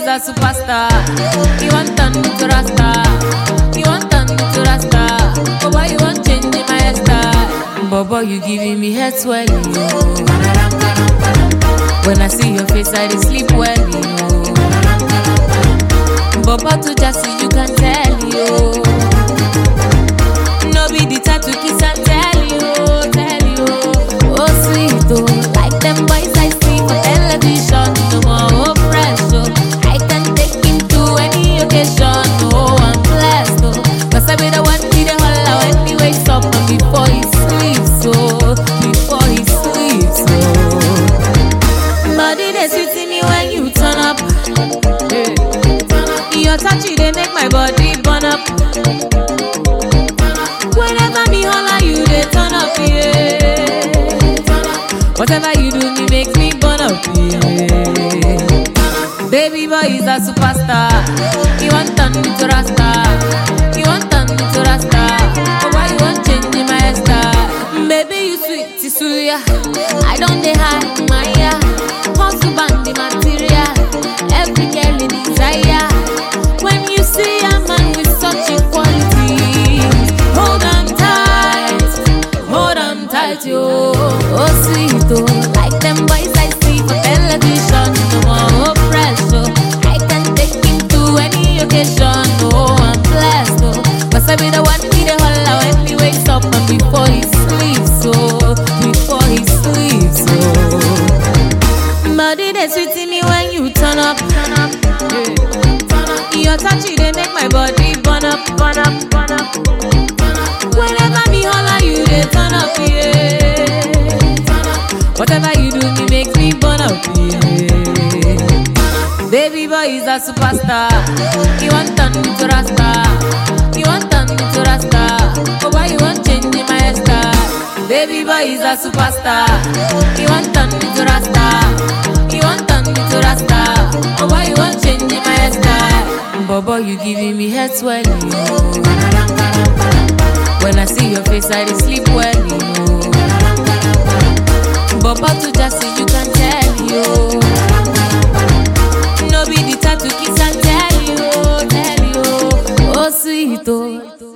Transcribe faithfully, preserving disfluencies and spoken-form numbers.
a superstar. You want turn me to Rasta. You want turn me to Rasta. Oh boy, you want change my hairstyle. Bobo, you giving me head swelling. When I see your face, I dey sleep well. Bobo, to just see you can tell you. No be the type to kiss and tell you, tell you. Oh sweet, oh, like them boys I see for television. No more pressure. I can take him to any occasion. Oh, I'm blessed, oh, cause I be the one he the holla when he wakes up and before he sleeps, oh, before he sleeps, oh. Body they sweet in me when you turn up. Hey. Your touch they make my body burn up. Whenever me holla you they turn up, yeah. Whatever you do me makes me burn up, yeah. Baby boy is a superstar. You want turn me to Rasta. You want turn me to Rasta. Oh why you want change my hairstyle? Baby you sweet Tisuya. I don't dey hide my ear. Hustle band the material. Every girl in desire. When you see a man with such equality, hold on tight, hold on tight, yo. Oh sweet, oh, like them boys I see for television. No more pressure. I can take him to any occasion. Oh, I'm blessed, oh, cause I be the one he the holla when he wakes up and before he sleeps, oh, before he sleeps, oh. Body they sweet in me when you turn up, turn up, yeah. Your touch they make my body burn up, burn up, burn up. Whenever me holla you they turn up, yeah. Whatever you do me makes me burn up, yeah. Baby boy is a superstar. You want turn me to Rasta. You want turn me to Rasta. Oh why you want change my hairstyle? Baby boy is a superstar. You want turn me to Rasta. You want turn me to Rasta. Oh why you want change my hairstyle? Bobo, you giving me head swelling. When I see your face, I dey sleep well. Bobo, to just see you can tell you. No be the type to kiss and tell you, tell you. Oh sweet, oh.